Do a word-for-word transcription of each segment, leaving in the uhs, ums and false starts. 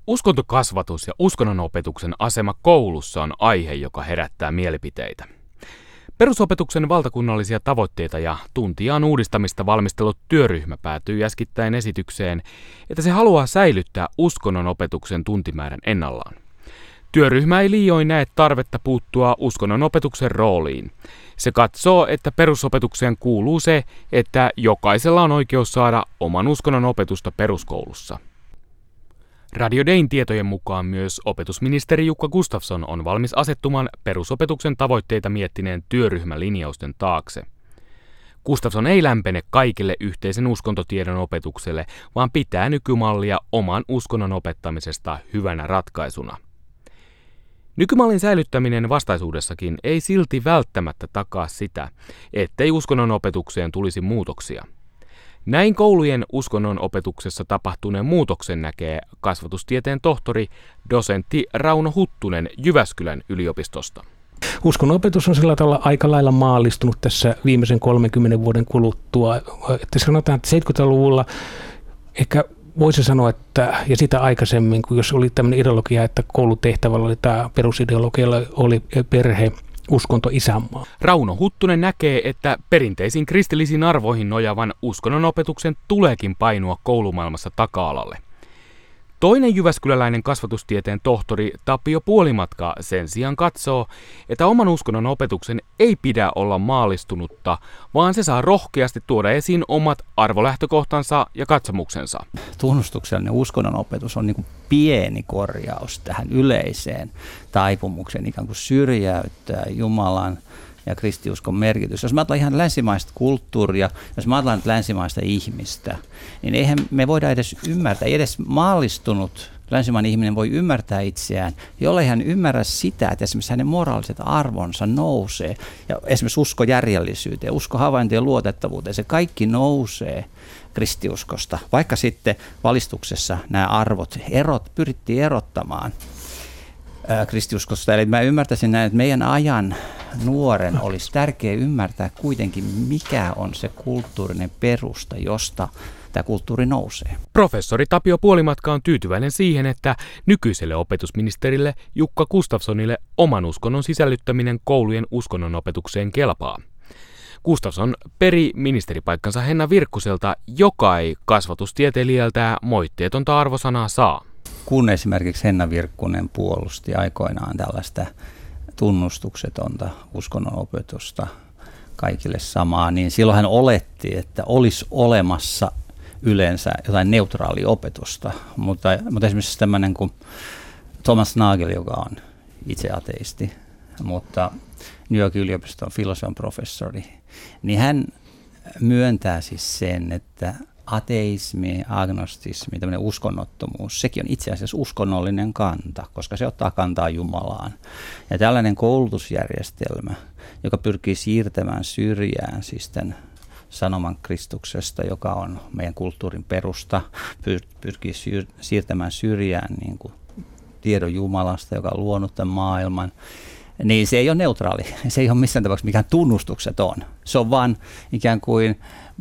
Uskontokasvatus ja uskonnonopetuksen asema koulussa on aihe, joka herättää mielipiteitä. Perusopetuksen valtakunnallisia tavoitteita ja tuntiaan uudistamista valmistellut työryhmä päätyi äskettäin esitykseen, että se haluaa säilyttää uskonnonopetuksen tuntimäärän ennallaan. Työryhmä ei liioin näe tarvetta puuttua uskonnonopetuksen rooliin. Se katsoo, että perusopetukseen kuuluu se, että jokaisella on oikeus saada oman uskonnon opetusta peruskoulussa. Radio Dayn tietojen mukaan myös opetusministeri Jukka Gustafsson on valmis asettumaan perusopetuksen tavoitteita miettineen työryhmän linjausten taakse. Gustafsson ei lämpene kaikille yhteisen uskontotiedon opetukselle, vaan pitää nykymallia oman uskonnon opettamisesta hyvänä ratkaisuna. Nykymallin säilyttäminen vastaisuudessakin ei silti välttämättä takaa sitä, ettei uskonnon opetukseen tulisi muutoksia. Näin koulujen uskonnon opetuksessa tapahtuneen muutoksen näkee kasvatustieteen tohtori, dosentti Rauno Huttunen Jyväskylän yliopistosta. Uskonnonopetus on sillä tavalla aika lailla maallistunut tässä viimeisen kolmenkymmenen vuoden kuluttua. Että sanotaan, että seitsemänkymmentäluvulla ehkä voisi sanoa, että ja sitä aikaisemmin, kun jos oli tämmöinen ideologia, että koulutehtävällä oli tämä perusideologialla oli perhe, uskonto, isänmaa. Rauno Huttunen näkee, että perinteisiin kristillisiin arvoihin nojavan uskonnonopetuksen tuleekin painua koulumaailmassa taka-alalle. Toinen jyväskyläläinen kasvatustieteen tohtori Tapio Puolimatka sen sijaan katsoo, että oman uskonnon opetuksen ei pidä olla maallistunutta, vaan se saa rohkeasti tuoda esiin omat arvolähtökohtansa ja katsomuksensa. Tunnustuksellinen uskonnon opetus on niin kuin pieni korjaus tähän yleiseen taipumukseen, ikään kuin syrjäyttää Jumalan ja kristiuskon merkitys. Jos mä ajatellaan ihan länsimaista kulttuuria, jos mä ajatellaan länsimaista ihmistä, niin eihän me voida edes ymmärtää, ei edes maallistunut länsimainen ihminen voi ymmärtää itseään, jollei hän ymmärrä sitä, että esimerkiksi hänen moraaliset arvonsa nousee, ja esimerkiksi usko järjellisyyteen, usko havaintojen luotettavuuteen, se kaikki nousee kristiuskosta, vaikka sitten valistuksessa nämä arvot erot, pyrittiin erottamaan kristiuskosta. Eli mä ymmärtäisin näin, että meidän ajan nuoren olisi tärkeää ymmärtää kuitenkin, mikä on se kulttuurinen perusta, josta tämä kulttuuri nousee. Professori Tapio Puolimatka on tyytyväinen siihen, että nykyiselle opetusministerille Jukka Gustafssonille oman uskonnon sisällyttäminen koulujen uskonnonopetukseen kelpaa. Gustafsson peri ministeripaikkansa Henna Virkkuselta, joka ei kasvatustieteilijältä moitteetonta arvosanaa saa. Kun esimerkiksi Henna Virkkunen puolusti aikoinaan tällaista tunnustuksetonta uskonnonopetusta kaikille samaa, niin silloin hän oletti, että olisi olemassa yleensä jotain neutraalia opetusta, mutta, mutta esimerkiksi tämmöinen kuin Thomas Nagel, joka on itse ateisti, mutta New Yorkin yliopiston filosofian professori, niin hän myöntää siis sen, että ateismi, agnostismi, tämmöinen uskonnottomuus, sekin on itse asiassa uskonnollinen kanta, koska se ottaa kantaa Jumalaan. Ja tällainen koulutusjärjestelmä, joka pyrkii siirtämään syrjään siis tämän sanoman Kristuksesta, joka on meidän kulttuurin perusta, pyrkii siirtämään syrjään niin kuin tiedon Jumalasta, joka on luonut tämän maailman, niin se ei ole neutraali. Se ei ole missään tapauksessa mikään tunnustukseton. Se on vaan ikään kuin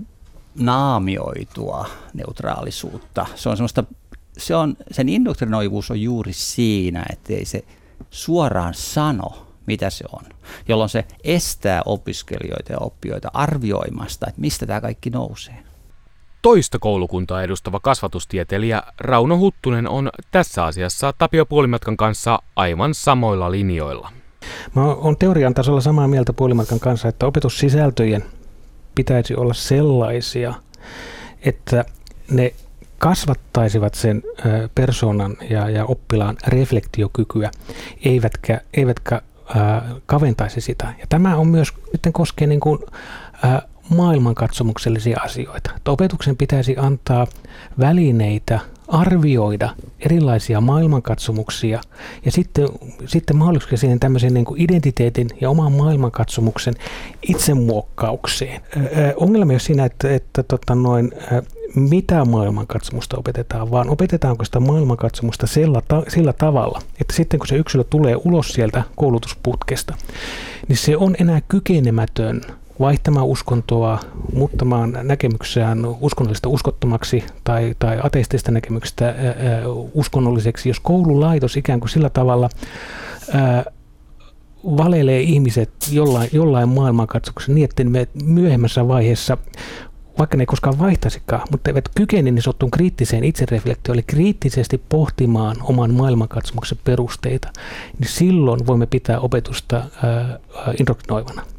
naamioitua neutraalisuutta. Se on semmoista, se on, sen indoktrinoivuus on juuri siinä, ettei se suoraan sano, mitä se on, jolloin se estää opiskelijoita ja oppijoita arvioimasta, että mistä tämä kaikki nousee. Toista koulukuntaa edustava kasvatustieteilijä Rauno Huttunen on tässä asiassa Tapio Puolimatkan kanssa aivan samoilla linjoilla. Mä oon teorian tasolla samaa mieltä Puolimatkan kanssa, että opetussisältöjen pitäisi olla sellaisia, että ne kasvattaisivat sen persoonan ja, ja oppilaan reflektiokykyä, eivätkä, eivätkä ää, kaventaisi sitä. Ja tämä on myös, sitten koskee niin kuin, ää, maailmankatsomuksellisia asioita. Että opetuksen pitäisi antaa välineitä arvioida erilaisia maailmankatsomuksia ja sitten, sitten mahdollisuuksia siihen tämmöisen niin kuin identiteetin ja oman maailmankatsomuksen itsemuokkaukseen. Ö, ongelma ei ole siinä, että, että tota noin, mitä maailmankatsomusta opetetaan, vaan opetetaanko sitä maailmankatsomusta sillä, ta- sillä tavalla, että sitten kun se yksilö tulee ulos sieltä koulutusputkesta, niin se on enää kykenemätön vaihtamaan uskontoa, muuttamaan näkemyksiään uskonnollista uskottomaksi tai, tai ateistista näkemyksistä ää, uskonnolliseksi, jos koululaitos ikään kuin sillä tavalla ää, valelee ihmiset jollain, jollain maailmankatsomuksessa niin, että me myöhemmässä vaiheessa, vaikka ne ei koskaan vaihtaisikaan, mutta eivät kykene niin sanottuun kriittiseen itsereflektioon, eli kriittisesti pohtimaan oman maailmankatsomuksen perusteita, niin silloin voimme pitää opetusta ää, indoktrinoivana.